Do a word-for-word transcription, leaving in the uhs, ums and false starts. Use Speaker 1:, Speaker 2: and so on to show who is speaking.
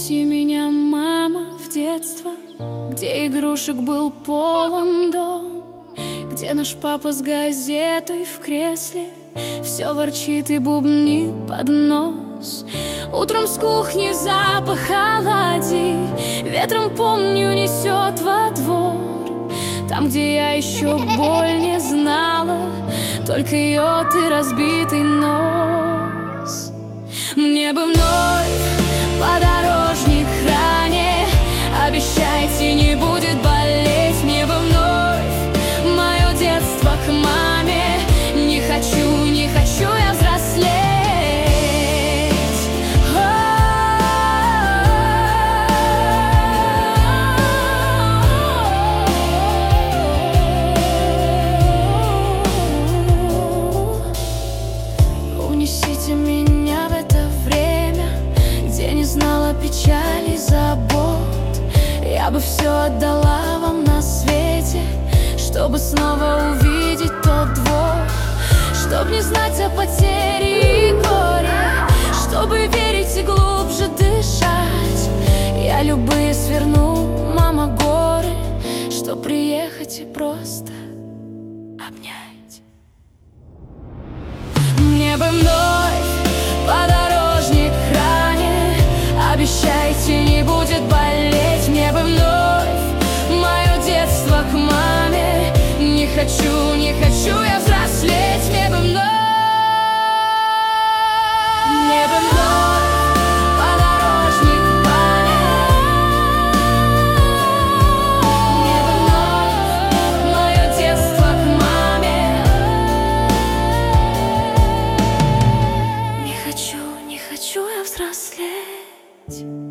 Speaker 1: Унеси меня, мама, в детство, где игрушек был полон дом, где наш папа с газетой в кресле все ворчит и бубнит под нос. Утром с кухни запах оладий ветром, помню, несет во двор. Там, где я еще боль не знала, только йод и разбитый нос. Мне бы вновь подорожник ранее, обещайте, не будет болеть. Мне бы вновь мое детство к маме. Не хочу, не хочу я взрослеть. Унесите меня в это время, где не знала печали и забот. Я бы все отдала вам на свете, чтобы снова увидеть тот двор, чтоб не знать о потере и горе, чтобы верить и глубже дышать. Я любые сверну, мама, горы, чтоб приехать и просто обнять. Мне бы вновь подорожник ранее, обещайте, не будет болеть. Мне бы вновь мое детство к маме. Не хочу, не хочу я взрослеть. Мне бы вновь, мне бы вновь подорожник ранее. Мне бы вновь мое детство к маме. Не хочу, не хочу я взрослеть.